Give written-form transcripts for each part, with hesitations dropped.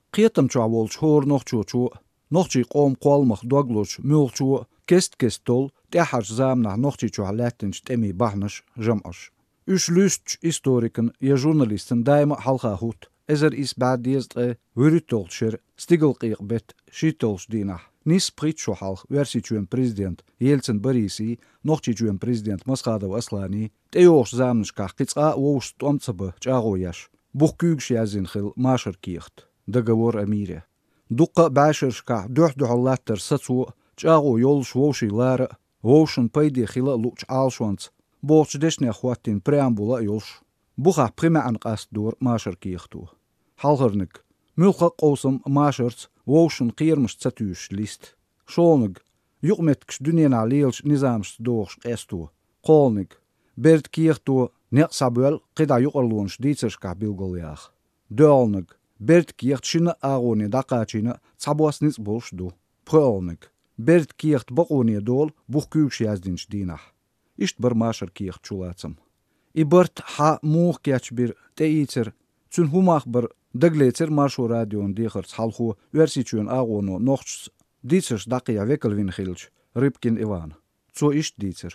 Qietam çavol çor noxçu noxçi qom qalmaq dogloç mülçu kest tol tehar zamna noxçi çualatinç temi bahnaş jamaş. Üç lüst historikın ya jurnalistin daima halqa hut. Ezer is badiyezde vürütolşer stigelqiq bet şitolş dinah. Nis pritşo halq versiçuen prezident Yeltsin Borisi noxçiçuen prezident Maskhadov Aslani teyoş zamnışqa qitsa oğuş tomtsabı çağoyaş. Buhkügş yazin xil maşır kixt. Договор о мире. Дукка башершка духдухаллаттер сацу чагу йолш воши лара вошен пайди хила луч алшванц борч дешне хваттин преамбула йолш буха прима анqas дур машер киихту халгырнык мулха qosum машерц вошен qirmus цатюш лист шонык юqmetkш дүниена леелш низамш дорш эсту қолник берт киихту неқсабел қида юqerlunш дицершка билголях дөлник Bert kiert schine arone daqachine tsabosnis bolshdu. Prolnik. Bert kiert boqone dol buhkügş yazdinç dinah. İşt bir maşır kiert çulatsam. İbert ha muh kiaç bir teitser çün humach bir dagletser marşo radyon dihers halhu versiçün arono nochts ditsers daqiya vekelvin khilch Rybkin Иван. Цо işt ditser.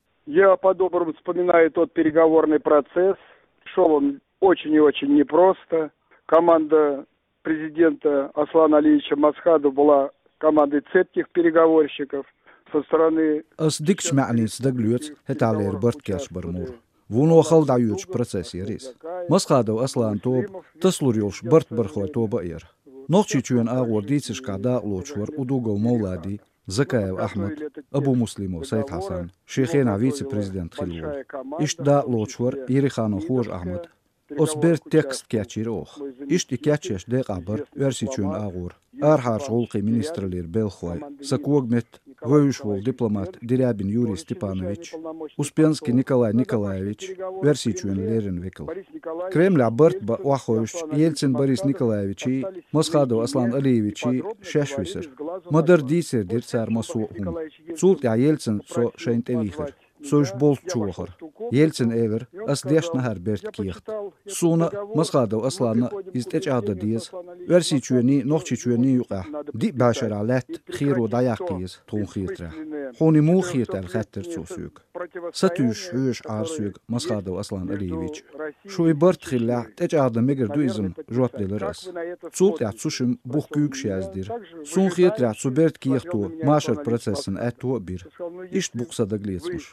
Я по-доброму вспоминаю тот переговорный процесс. Шел он очень и очень непросто. Команда президента Аслана Алиевича Масхадова была командой цепких переговорщиков со стороны... Дикш мعنис даглюц хеталер Берткеш бармур. Вуно халдаюч процесс ярис. Масхадов Аслан тоб таслурюш Берт бархла тоба ир. Нохчичуен агор дицишка да лочвар удугол Маулади, Закаев Ахмад, Абу Муслимов Сайд Хасан, Шейхена вице-президент Хилвур. Ишт да лочвар Ирихано Хуж Ахмад, Osber tekst keçir ox. İşte keçeş de qabar versiçün ağur. Arharş olqi ministrler Belxoy. Sakogmet voyushvol diplomat Dirabin Yuri Stepanovich. Успенский Николай Николаевич versiçün lerin vekil. Kreml Bert ba Waxoyush Yeltsin Boris Nikolaevich Maskhadov Aslan Aliyevich şeşvisir. Madar diser dir tsar masuhum. Sult ya Yeltsin so şeintevixir. Soş bol çuğur. Yeltsin ever as deşnahar bert kixt. Suna Maskhadov Aslanı izteç ağda diz. Versiçüni noxçiçüni yuqa. Di başaralat xiro dayaqiz tonxitra. Xoni mu xitel xatter çosuk. Satüş hüş arsuk Maskhadov Aslan Aliyevich. Şoy bert xilla teç ağda megerduizm jotleras. Sult ya çuşum buhküyük yazdir. Sun xitra subert kiixtu maşer procesin etu bir. İşt buqsa dagletsmiş.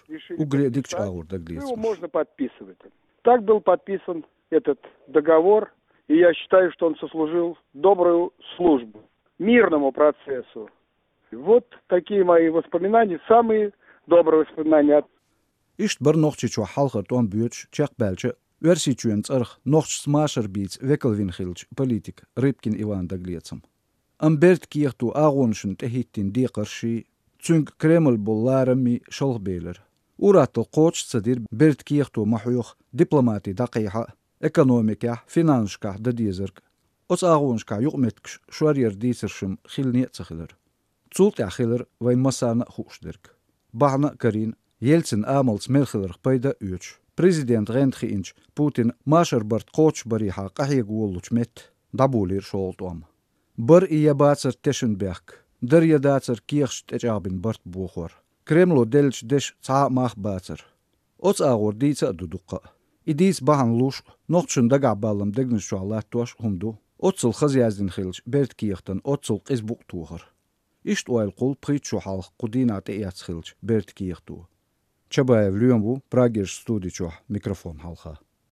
Его можно подписывать. Так был подписан этот договор, и я считаю, что он сослужил добрую службу мирному процессу. Вот такие мои воспоминания, самые добрые воспоминания. İşt bir noxçiçu halqır ton büyüç çaqbelçi versiçüen tsarx noxç smaşer bits vekelvin xilç politik Rybkin Иван dagletsam. Ambert kiixtu ağonşun tehittin diqarşi çünk Kreml bollarami şolbeyler. Uratıl qoç sadir bert kiixtu mahuyux diplomati daqiha ekonomika finanska da dizerk. Os ağonşka yuqmetkş şwarier disirşim xilni tsxilir. Tsult ya xilir vay masana xuxdirk. Bahna Karin Yeltsin amals melxilir payda üç. Prezident Rentxi inç Putin maşer bert qoç bariha qahig wolluç met dabulir şoltuam. Bir iya batsar Teschenberg. Der yadatsar kiixş tecabin bert buxor. Kremlo delch desh tsa mach batsar. Ots ağor ditsa duduqa. İdis bahan luş noqçun daga ballam degniş şualat toş humdu. Otsıl xaz yazdin xilç bert kiixtan otsıl qizbuq tuğır. İşt oil qul pritşu halq qudinat eyats xilç bert kiixtu. Çabayev Lyonbu Prager studiço mikrofon halqa.